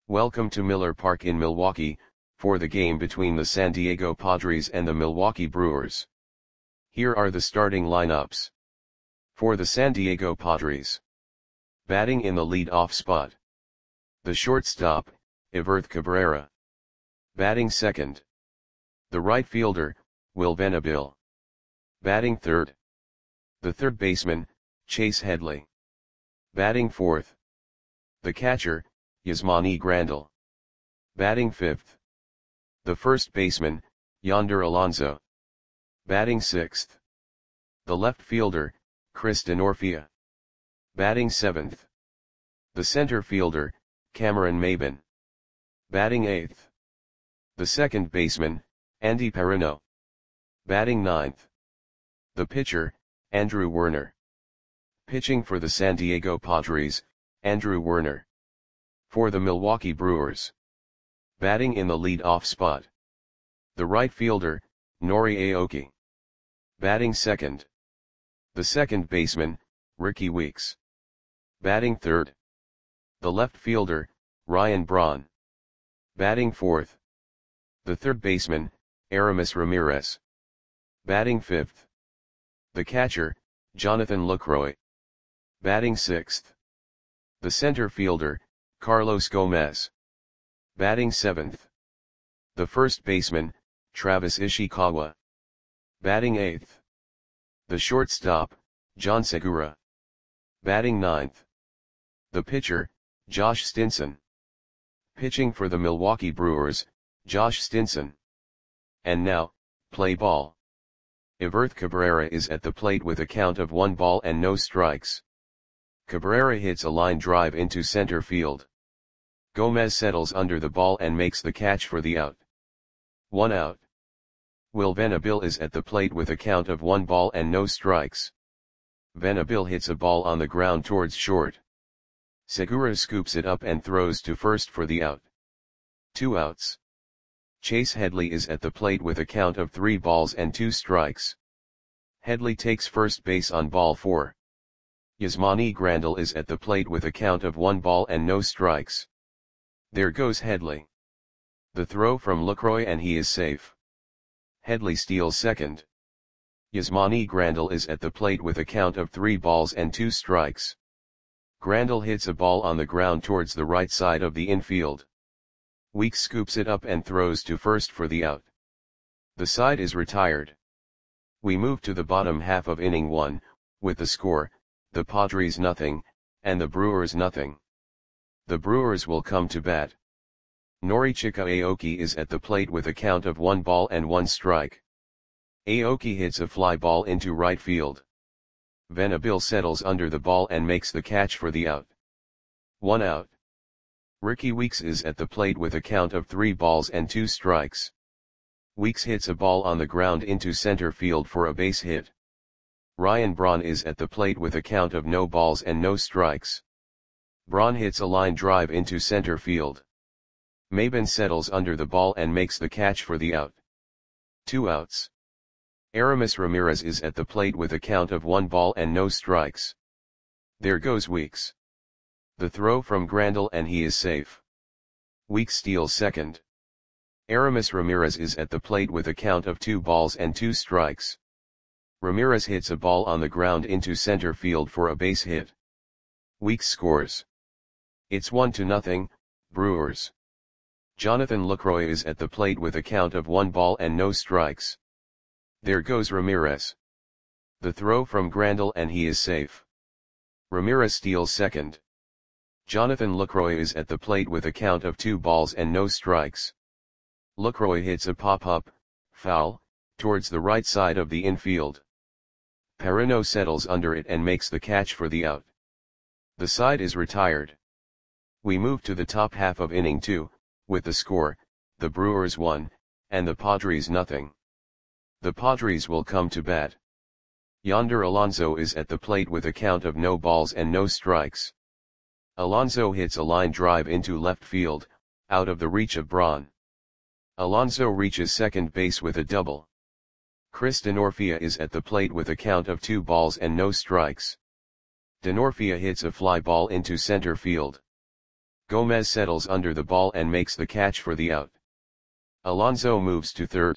Welcome to Miller Park in Milwaukee, for the game between the San Diego Padres and the Milwaukee Brewers. Here are the starting lineups. For the San Diego Padres. Batting in the lead-off spot. The shortstop, Everth Cabrera. Batting second. The right fielder, Will Venable. Batting third. The third baseman, Chase Headley. Batting fourth. The catcher, Yasmani Grandal. Batting fifth. The first baseman, Yonder Alonso. Batting sixth. The left fielder, Chris Denorfia. Batting seventh. The center fielder, Cameron Maybin. Batting eighth. The second baseman, Andy Perino. Batting ninth. The pitcher, Andrew Werner. Pitching for the San Diego Padres, Andrew Werner. For the Milwaukee Brewers. Batting in the lead-off spot. The right fielder, Nori Aoki. Batting second. The second baseman, Ricky Weeks. Batting third. The left fielder, Ryan Braun. Batting fourth. The third baseman, Aramis Ramirez. Batting fifth. The catcher, Jonathan Lucroy. Batting sixth. The center fielder, Carlos Gomez. Batting seventh. The first baseman, Travis Ishikawa. Batting eighth. The shortstop, John Segura. Batting ninth. The pitcher, Josh Stinson. Pitching for the Milwaukee Brewers, Josh Stinson. And now, play ball. Everth Cabrera is at the plate with a count of 1 ball and no strikes. Cabrera hits a line drive into center field. Gomez settles under the ball and makes the catch for the out. 1 out. Will Venable is at the plate with a count of 1 ball and no strikes. Venable hits a ball on the ground towards short. Segura scoops it up and throws to first for the out. 2 outs. Chase Headley is at the plate with a count of 3 balls and 2 strikes. Headley takes first base on ball 4. Yasmani Grandal is at the plate with a count of 1 ball and no strikes. There goes Headley. The throw from Lucroy and he is safe. Headley steals second. Yasmani Grandal is at the plate with a count of 3 balls and 2 strikes. Grandal hits a ball on the ground towards the right side of the infield. Weeks scoops it up and throws to first for the out. The side is retired. We move to the bottom half of inning 1, with the score, the Padres nothing, and the Brewers nothing. The Brewers will come to bat. Norichika Aoki is at the plate with a count of 1 ball and 1 strike. Aoki hits a fly ball into right field. Venable settles under the ball and makes the catch for the out. 1 out. Ricky Weeks is at the plate with a count of 3 balls and 2 strikes. Weeks hits a ball on the ground into center field for a base hit. Ryan Braun is at the plate with a count of no balls and no strikes. Braun hits a line drive into center field. Maybin settles under the ball and makes the catch for the out. 2 outs. Aramis Ramirez is at the plate with a count of 1 ball and no strikes. There goes Weeks. The throw from Grandal and he is safe. Weeks steals second. Aramis Ramirez is at the plate with a count of 2 balls and 2 strikes. Ramirez hits a ball on the ground into center field for a base hit. Weeks scores. It's 1-0, Brewers. Jonathan Lucroy is at the plate with a count of 1 ball and no strikes. There goes Ramirez. The throw from Grandal and he is safe. Ramirez steals second. Jonathan Lucroy is at the plate with a count of 2 balls and no strikes. Lucroy hits a pop-up, foul, towards the right side of the infield. Perino settles under it and makes the catch for the out. The side is retired. We move to the top half of inning 2, with the score, the Brewers 1, and the Padres nothing. The Padres will come to bat. Yonder Alonso is at the plate with a count of no balls and no strikes. Alonso hits a line drive into left field, out of the reach of Braun. Alonso reaches second base with a double. Chris Denorfia is at the plate with a count of 2 balls and no strikes. Denorfia hits a fly ball into center field. Gomez settles under the ball and makes the catch for the out. Alonso moves to third.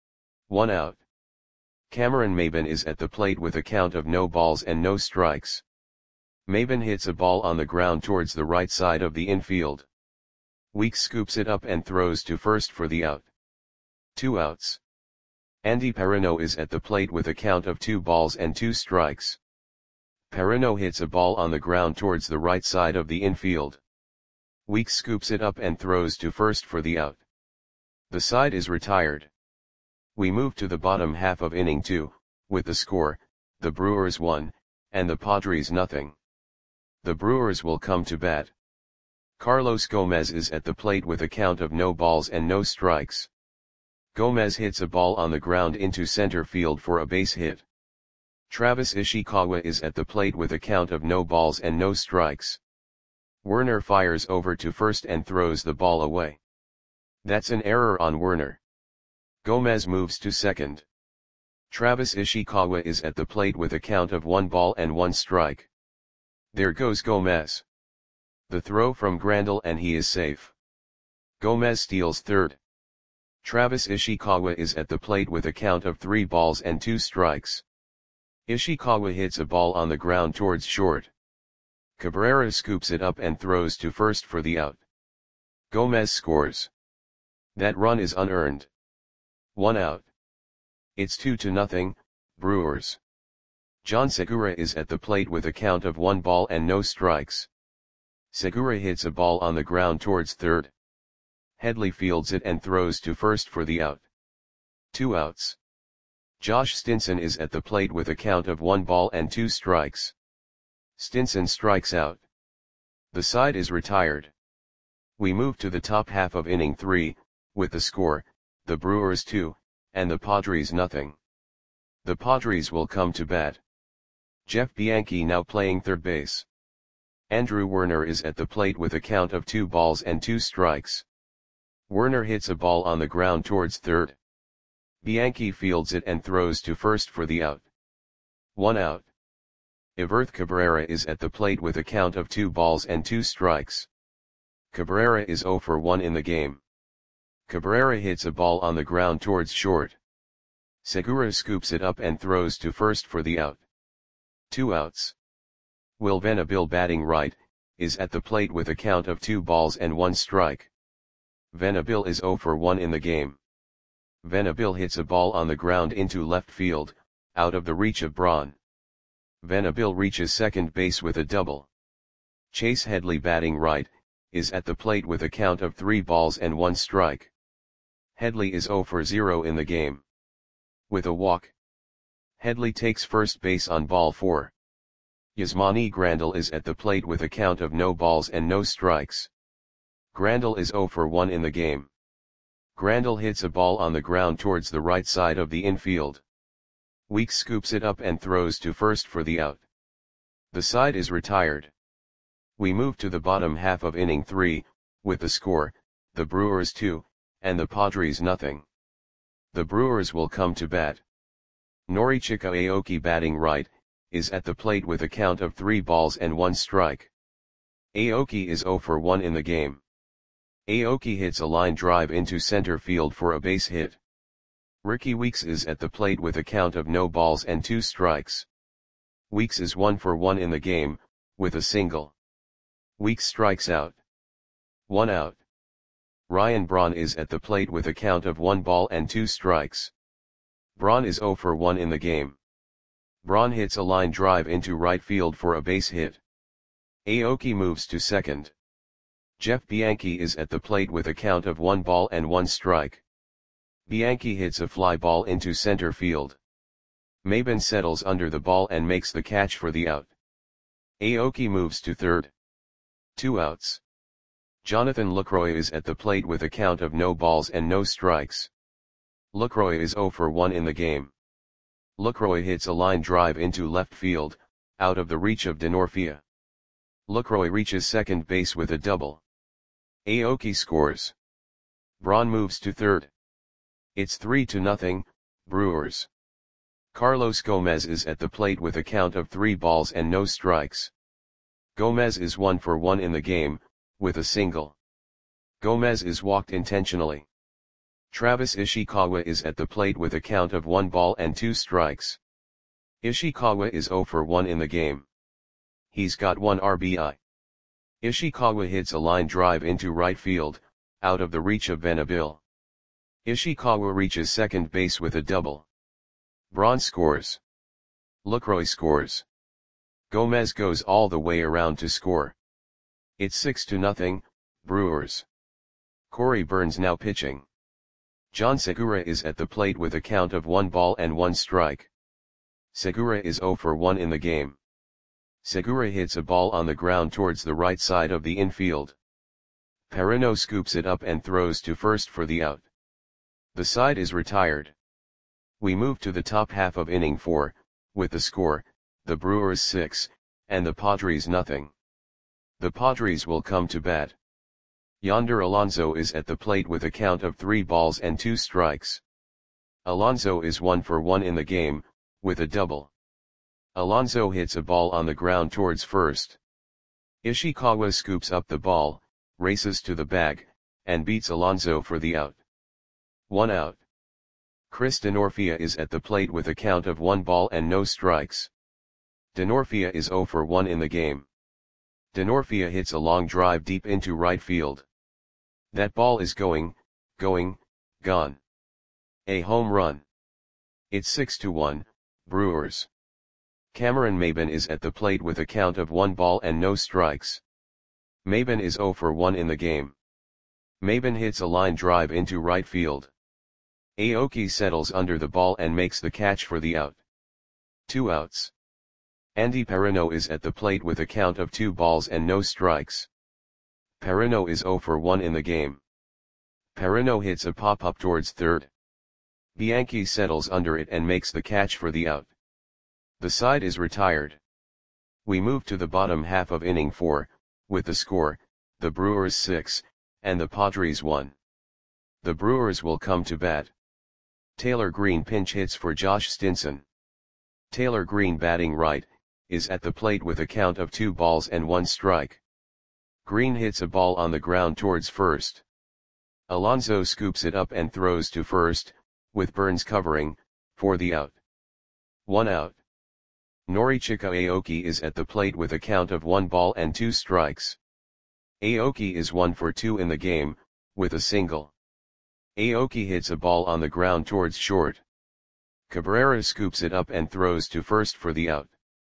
1 out. Cameron Maybin is at the plate with a count of no balls and no strikes. Maybin hits a ball on the ground towards the right side of the infield. Weeks scoops it up and throws to first for the out. 2 outs. Andy Perino is at the plate with a count of 2 balls and 2 strikes. Perino hits a ball on the ground towards the right side of the infield. Weeks scoops it up and throws to first for the out. The side is retired. We move to the bottom half of inning 2, with the score, the Brewers 1, and the Padres nothing. The Brewers will come to bat. Carlos Gomez is at the plate with a count of no balls and no strikes. Gomez hits a ball on the ground into center field for a base hit. Travis Ishikawa is at the plate with a count of no balls and no strikes. Werner fires over to first and throws the ball away. That's an error on Werner. Gomez moves to second. Travis Ishikawa is at the plate with a count of 1 ball and 1 strike. There goes Gomez. The throw from Grandal and he is safe. Gomez steals third. Travis Ishikawa is at the plate with a count of 3 balls and 2 strikes. Ishikawa hits a ball on the ground towards short. Cabrera scoops it up and throws to first for the out. Gomez scores. That run is unearned. 1 out. It's 2-0, Brewers. John Segura is at the plate with a count of 1 ball and no strikes. Segura hits a ball on the ground towards third. Headley fields it and throws to first for the out. 2 outs. Josh Stinson is at the plate with a count of 1 ball and 2 strikes. Stinson strikes out. The side is retired. We move to the top half of inning 3, with the score, the Brewers 2, and the Padres nothing. The Padres will come to bat. Jeff Bianchi now playing third base. Andrew Werner is at the plate with a count of 2 balls and 2 strikes. Werner hits a ball on the ground towards third. Bianchi fields it and throws to first for the out. 1 out. Everth Cabrera is at the plate with a count of 2 balls and 2 strikes. Cabrera is 0 for 1 in the game. Cabrera hits a ball on the ground towards short. Segura scoops it up and throws to first for the out. 2 outs. Will Venable batting right, is at the plate with a count of 2 balls and 1 strike. Venable is 0 for 1 in the game. Venable hits a ball on the ground into left field, out of the reach of Braun. Venable reaches second base with a double. Chase Headley batting right, is at the plate with a count of 3 balls and 1 strike. Headley is 0 for 0 in the game. With a walk. Headley takes first base on ball 4. Yasmani Grandal is at the plate with a count of no balls and no strikes. Grandal is 0 for 1 in the game. Grandal hits a ball on the ground towards the right side of the infield. Weeks scoops it up and throws to first for the out. The side is retired. We move to the bottom half of inning 3, with the score, the Brewers 2, and the Padres nothing. The Brewers will come to bat. Norichika Aoki batting right, is at the plate with a count of 3 balls and 1 strike. Aoki is 0 for 1 in the game. Aoki hits a line drive into center field for a base hit. Ricky Weeks is at the plate with a count of no balls and 2 strikes. Weeks is 1 for 1 in the game, with a single. Weeks strikes out. 1 out. Ryan Braun is at the plate with a count of 1 ball and 2 strikes. Braun is 0 for 1 in the game. Braun hits a line drive into right field for a base hit. Aoki moves to second. Jeff Bianchi is at the plate with a count of 1 ball and 1 strike. Bianchi hits a fly ball into center field. Maybin settles under the ball and makes the catch for the out. Aoki moves to third. 2 outs. Jonathan Lucroy is at the plate with a count of no balls and no strikes. Lucroy is 0 for 1 in the game. Lucroy hits a line drive into left field, out of the reach of Denorfia. Lucroy reaches second base with a double. Aoki scores. Braun moves to third. It's 3-0, Brewers. Carlos Gomez is at the plate with a count of 3 balls and no strikes. Gomez is 1 for 1 in the game, with a single. Gomez is walked intentionally. Travis Ishikawa is at the plate with a count of 1 ball and 2 strikes. Ishikawa is 0 for 1 in the game. He's got 1 RBI. Ishikawa hits a line drive into right field, out of the reach of Venable. Ishikawa reaches second base with a double. Braun scores. Lucroy scores. Gomez goes all the way around to score. It's 6-0, Brewers. Corey Burns now pitching. John Segura is at the plate with a count of 1 ball and 1 strike. Segura is 0 for 1 in the game. Segura hits a ball on the ground towards the right side of the infield. Perino scoops it up and throws to first for the out. The side is retired. We move to the top half of inning 4, with the score, the Brewers 6, and the Padres nothing. The Padres will come to bat. Yonder Alonso is at the plate with a count of 3 balls and 2 strikes. Alonso is 1 for 1 in the game, with a double. Alonso hits a ball on the ground towards first. Ishikawa scoops up the ball, races to the bag, and beats Alonso for the out. 1 out. Chris Denorfia is at the plate with a count of 1 ball and no strikes. Denorfia is 0 for 1 in the game. Denorfia hits a long drive deep into right field. That ball is gone. A home run. It's 6-1, Brewers. Cameron Maybin is at the plate with a count of 1 ball and no strikes. Maybin is 0 for 1 in the game. Maybin hits a line drive into right field. Aoki settles under the ball and makes the catch for the out. 2 outs. Andy Perino is at the plate with a count of 2 balls and no strikes. Perino is 0 for 1 in the game. Perino hits a pop-up towards third. Bianchi settles under it and makes the catch for the out. The side is retired. We move to the bottom half of inning 4, with the score, the Brewers 6, and the Padres 1. The Brewers will come to bat. Taylor Green pinch hits for Josh Stinson. Taylor Green, batting right, is at the plate with a count of 2 balls and 1 strike. Green hits a ball on the ground towards first. Alonso scoops it up and throws to first, with Burns covering, for the out. 1 out. Norichika Aoki is at the plate with a count of 1 ball and 2 strikes. Aoki is 1 for 2 in the game, with a single. Aoki hits a ball on the ground towards short. Cabrera scoops it up and throws to first for the out.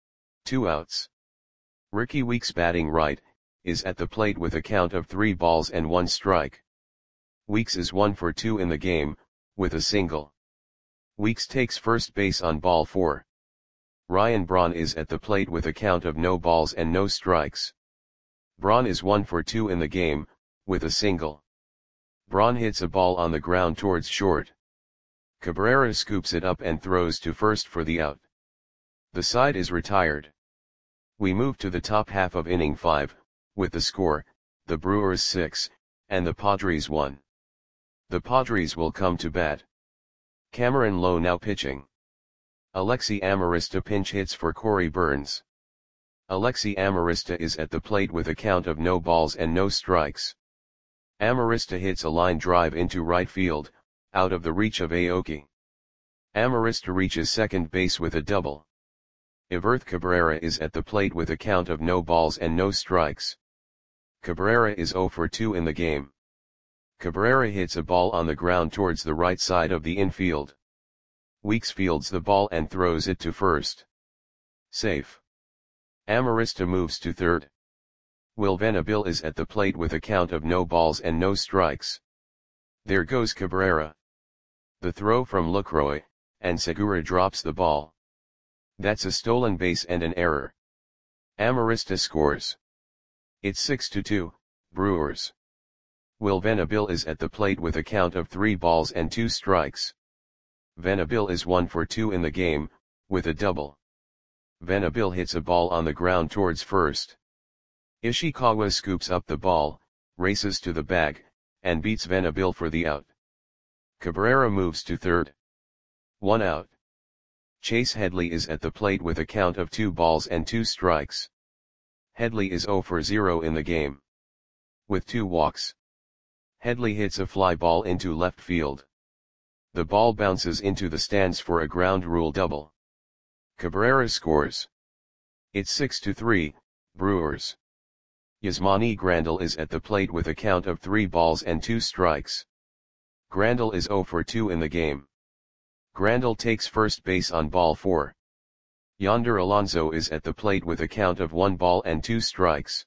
2 outs. Ricky Weeks, batting right, is at the plate with a count of 3 balls and 1 strike. Weeks is 1 for 2 in the game, with a single. Weeks takes first base on ball 4. Ryan Braun is at the plate with a count of no balls and no strikes. Braun is 1 for 2 in the game, with a single. Braun hits a ball on the ground towards short. Cabrera scoops it up and throws to first for the out. The side is retired. We move to the top half of inning 5, with the score, the Brewers 6, and the Padres 1. The Padres will come to bat. Cameron Lowe now pitching. Alexi Amarista pinch hits for Corey Burns. Alexi Amarista is at the plate with a count of no balls and no strikes. Amarista hits a line drive into right field, out of the reach of Aoki. Amarista reaches second base with a double. Iberth Cabrera is at the plate with a count of no balls and no strikes. Cabrera is 0 for 2 in the game. Cabrera hits a ball on the ground towards the right side of the infield. Weeks fields the ball and throws it to first. Safe. Amarista moves to third. Will Venable is at the plate with a count of no balls and no strikes. There goes Cabrera. The throw from Lucroy, and Segura drops the ball. That's a stolen base and an error. Amarista scores. It's 6-2, Brewers. Will Venable is at the plate with a count of 3 balls and 2 strikes. Venable is 1 for 2 in the game, with a double. Venable hits a ball on the ground towards first. Ishikawa scoops up the ball, races to the bag, and beats Venable for the out. Cabrera moves to third. 1 out. Chase Headley is at the plate with a count of 2 balls and 2 strikes. Headley is 0 for 0 in the game. with 2 walks. Headley hits a fly ball into left field. The ball bounces into the stands for a ground rule double. Cabrera scores. It's 6-3, Brewers. Yasmani Grandal is at the plate with a count of 3 balls and 2 strikes. Grandal is 0 for 2 in the game. Grandal takes first base on ball 4. Yonder Alonso is at the plate with a count of 1 ball and 2 strikes.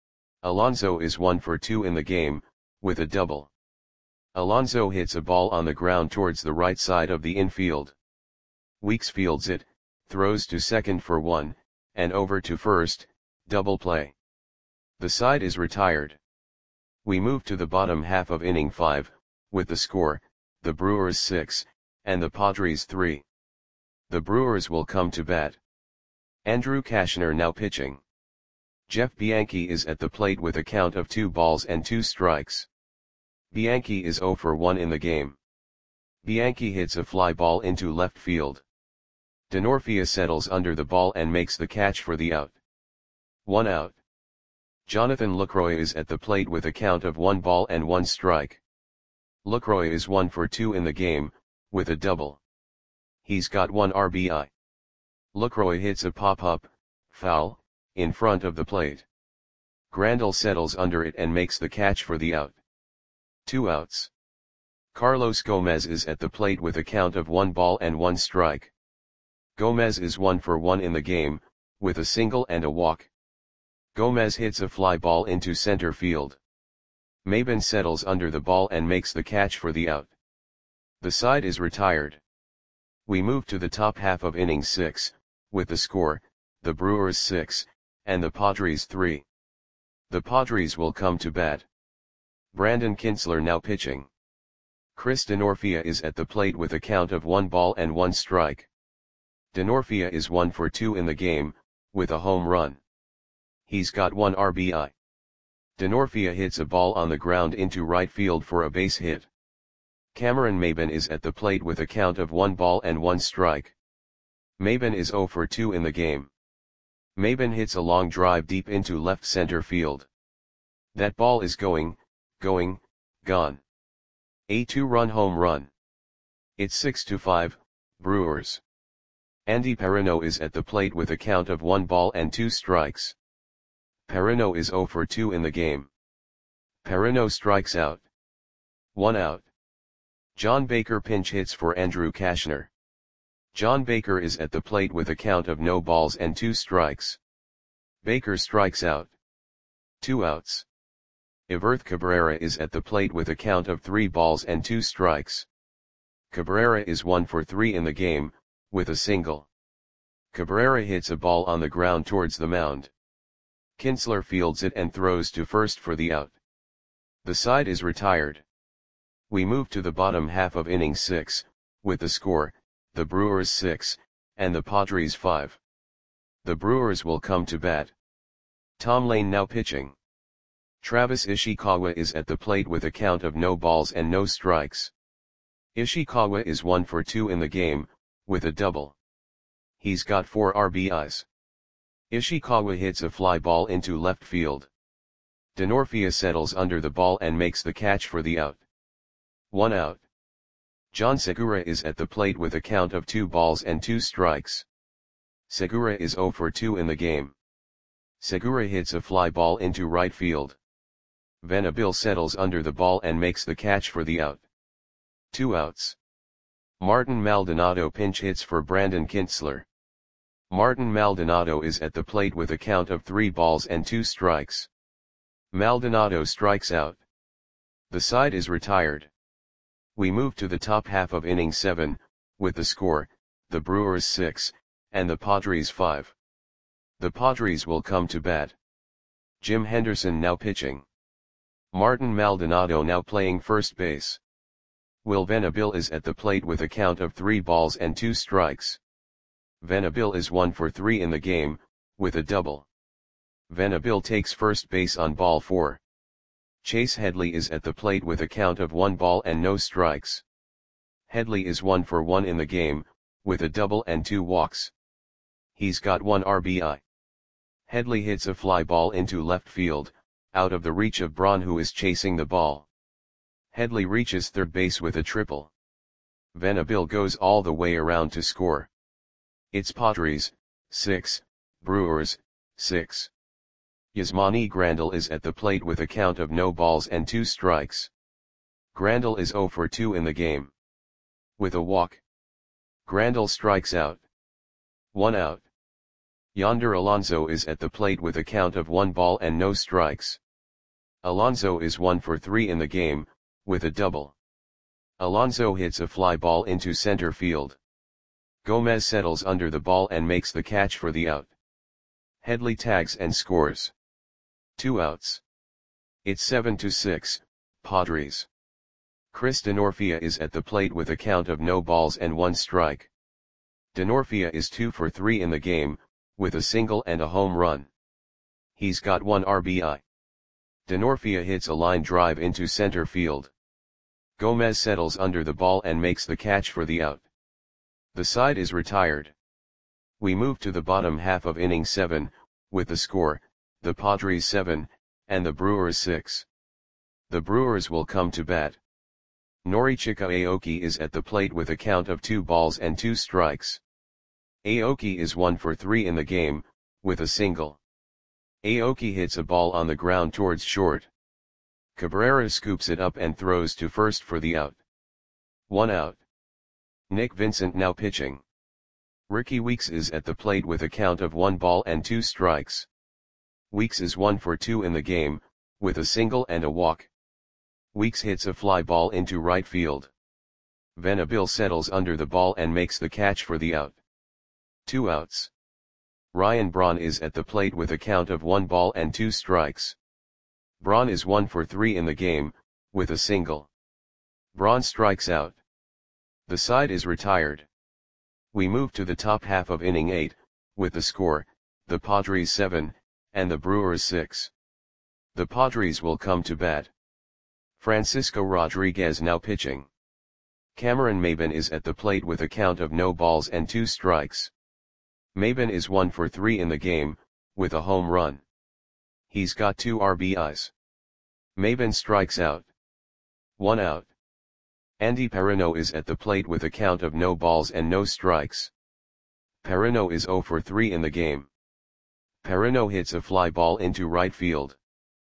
Alonso is 1 for 2 in the game, with a double. Alonso hits a ball on the ground towards the right side of the infield. Weeks fields it, throws to second for 1, and over to first, double play. The side is retired. We move to the bottom half of inning 5, with the score, the Brewers 6, and the Padres 3. The Brewers will come to bat. Andrew Cashner now pitching. Jeff Bianchi is at the plate with a count of 2 balls and 2 strikes. Bianchi is 0 for 1 in the game. Bianchi hits a fly ball into left field. Denorfia settles under the ball and makes the catch for the out. 1 out. Jonathan Lucroy is at the plate with a count of 1 ball and 1 strike. Lucroy is 1 for 2 in the game, with a double. He's got 1 RBI. Lucroy hits a pop-up, foul, in front of the plate. Grandal settles under it and makes the catch for the out. 2 outs. Carlos Gomez is at the plate with a count of 1 ball and 1 strike. Gomez is 1 for 1 in the game, with a single and a walk. Gomez hits a fly ball into center field. Maben settles under the ball and makes the catch for the out. The side is retired. We move to the top half of inning 6, with the score, the Brewers 6, and the Padres 3. The Padres will come to bat. Brandon Kintzler now pitching. Chris Denorfia is at the plate with a count of 1 ball and 1 strike. Denorfia is 1 for 2 in the game, with a home run. He's got 1 RBI. Denorfia hits a ball on the ground into right field for a base hit. Cameron Maben is at the plate with a count of 1 ball and 1 strike. Maben is 0 for 2 in the game. Maben hits a long drive deep into left center field. That ball is gone. A 2-run home run. It's 6-5, Brewers. Andy Perino is at the plate with a count of 1 ball and 2 strikes. Perino is 0 for 2 in the game. Perino strikes out. 1 out. John Baker pinch hits for Andrew Cashner. John Baker is at the plate with a count of no balls and 2 strikes. Baker strikes out. 2 outs. Everth Cabrera is at the plate with a count of 3 balls and 2 strikes. Cabrera is 1 for 3 in the game, with a single. Cabrera hits a ball on the ground towards the mound. Kintzler fields it and throws to first for the out. The side is retired. We move to the bottom half of inning 6, with the score, the Brewers 6, and the Padres 5. The Brewers will come to bat. Tom Lane now pitching. Travis Ishikawa is at the plate with a count of no balls and no strikes. Ishikawa is 1 for 2 in the game, with a double. He's got 4 RBIs. Ishikawa hits a fly ball into left field. Denorfia settles under the ball and makes the catch for the out. 1 out. John Segura is at the plate with a count of 2 balls and 2 strikes. Segura is 0 for 2 in the game. Segura hits a fly ball into right field. Venabil settles under the ball and makes the catch for the out. 2 outs. Martin Maldonado pinch hits for Brandon Kintzler. Martin Maldonado is at the plate with a count of 3 balls and 2 strikes. Maldonado strikes out. The side is retired. We move to the top half of inning 7, with the score, the Brewers 6, and the Padres 5. The Padres will come to bat. Jim Henderson now pitching. Martin Maldonado now playing first base. Will Venabil is at the plate with a count of 3 balls and 2 strikes. Venabil is 1 for 3 in the game, with a double. Venabil takes first base on ball 4. Chase Headley is at the plate with a count of 1 ball and no strikes. Headley is 1 for 1 in the game, with a double and 2 walks. He's got 1 RBI. Headley hits a fly ball into left field, out of the reach of Braun, who is chasing the ball. Headley reaches third base with a triple. Venabil goes all the way around to score. It's Padres, 6, Brewers, 6. Yasmani Grandal is at the plate with a count of no balls and 2 strikes. Grandal is 0 for 2 in the game. With a walk, Grandal strikes out. 1 out. Yonder Alonso is at the plate with a count of 1 ball and no strikes. Alonso is 1 for 3 in the game, with a double. Alonso hits a fly ball into center field. Gomez settles under the ball and makes the catch for the out. Headley tags and scores. 2 outs. It's 7-6, Padres. Chris Denorfia is at the plate with a count of no balls and 1 strike. Denorfia is 2 for 3 in the game, with a single and a home run. He's got 1 RBI. Denorfia hits a line drive into center field. Gomez settles under the ball and makes the catch for the out. The side is retired. We move to the bottom half of inning 7, with the score, the Padres 7, and the Brewers 6. The Brewers will come to bat. Norichika Aoki is at the plate with a count of 2 balls and 2 strikes. Aoki is 1 for 3 in the game, with a single. Aoki hits a ball on the ground towards short. Cabrera scoops it up and throws to first for the out. 1 out. Nick Vincent now pitching. Ricky Weeks is at the plate with a count of 1 ball and 2 strikes. Weeks is 1 for 2 in the game, with a single and a walk. Weeks hits a fly ball into right field. Venabil settles under the ball and makes the catch for the out. 2 outs. Ryan Braun is at the plate with a count of 1 ball and 2 strikes. Braun is 1 for 3 in the game, with a single. Braun strikes out. The side is retired. We move to the top half of inning 8, with the score, the Padres 7, and the Brewers 6. The Padres will come to bat. Francisco Rodriguez now pitching. Cameron Maybin is at the plate with a count of no balls and 2 strikes. Maybin is 1 for 3 in the game, with a home run. He's got 2 RBIs. Maybin strikes out. 1 out. Andy Perino is at the plate with a count of no balls and no strikes. Perino is 0 for 3 in the game. Perino hits a fly ball into right field.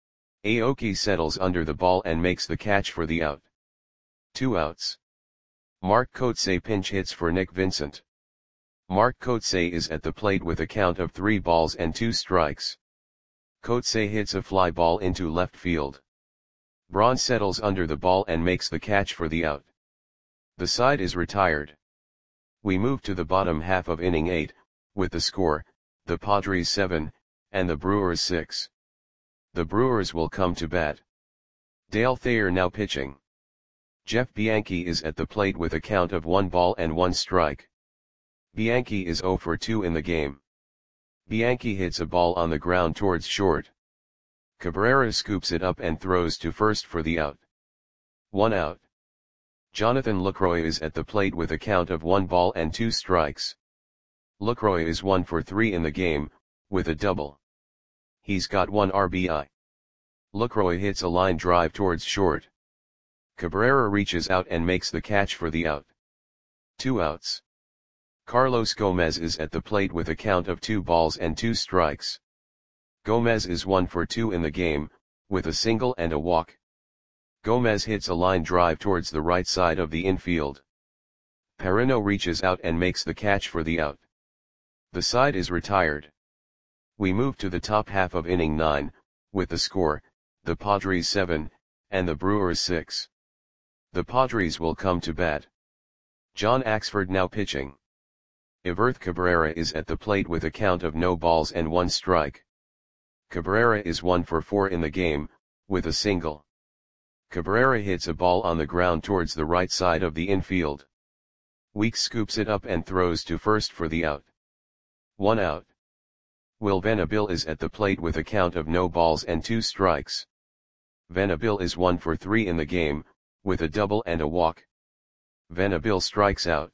Aoki settles under the ball and makes the catch for the out. 2 outs. Mark Kotsay pinch hits for Nick Vincent. Mark Kotsay is at the plate with a count of 3 balls and 2 strikes. Kotsay hits a fly ball into left field. Braun settles under the ball and makes the catch for the out. The side is retired. We move to the bottom half of inning 8, with the score, the Padres 7, and the Brewers 6. The Brewers will come to bat. Dale Thayer now pitching. Jeff Bianchi is at the plate with a count of 1 ball and 1 strike. Bianchi is 0 for 2 in the game. Bianchi hits a ball on the ground towards short. Cabrera scoops it up and throws to first for the out. 1 out. Jonathan Lucroy is at the plate with a count of 1 ball and 2 strikes. Lucroy is 1 for 3 in the game, with a double. He's got 1 RBI. Lucroy hits a line drive towards short. Cabrera reaches out and makes the catch for the out. 2 outs. Carlos Gomez is at the plate with a count of 2 balls and 2 strikes. Gomez is 1 for 2 in the game, with a single and a walk. Gomez hits a line drive towards the right side of the infield. Perino reaches out and makes the catch for the out. The side is retired. We move to the top half of inning 9, with the score, the Padres 7, and the Brewers 6. The Padres will come to bat. John Axford now pitching. Everth Cabrera is at the plate with a count of no balls and 1 strike. Cabrera is 1 for 4 in the game, with a single. Cabrera hits a ball on the ground towards the right side of the infield. Weeks scoops it up and throws to first for the out. 1 out. Will Venabil is at the plate with a count of no balls and 2 strikes. Venabil is 1 for 3 in the game, with a double and a walk. Venabil strikes out.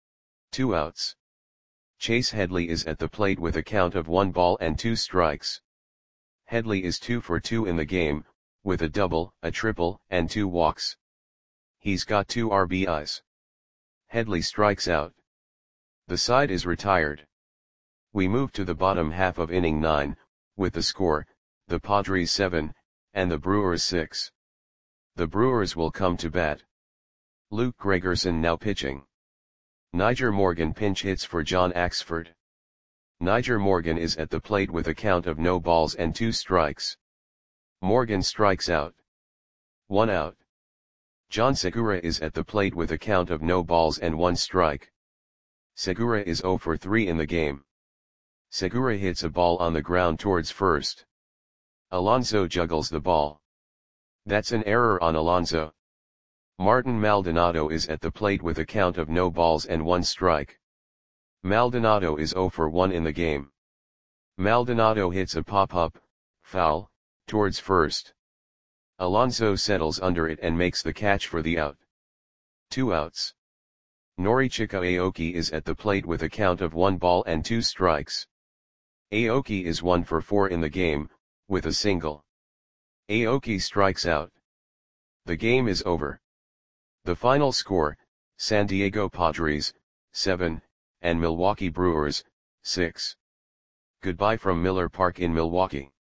2 outs. Chase Headley is at the plate with a count of 1 ball and 2 strikes. Headley is 2 for 2 in the game, with a double, a triple, and 2 walks. He's got 2 RBIs. Headley strikes out. The side is retired. We move to the bottom half of inning 9, with the score, the Padres 7, and the Brewers 6. The Brewers will come to bat. Luke Gregerson now pitching. Nyjer Morgan pinch hits for John Axford. Nyjer Morgan is at the plate with a count of no balls and 2 strikes. Morgan strikes out. 1 out. John Segura is at the plate with a count of no balls and 1 strike. Segura is 0 for 3 in the game. Segura hits a ball on the ground towards first. Alonso juggles the ball. That's an error on Alonso. Martin Maldonado is at the plate with a count of no balls and 1 strike. Maldonado is 0 for 1 in the game. Maldonado hits a pop-up, foul, towards first. Alonso settles under it and makes the catch for the out. 2 outs. Norichika Aoki is at the plate with a count of 1 ball and 2 strikes. Aoki is 1 for 4 in the game, with a single. Aoki strikes out. The game is over. The final score, San Diego Padres, 7, and Milwaukee Brewers, 6. Goodbye from Miller Park in Milwaukee.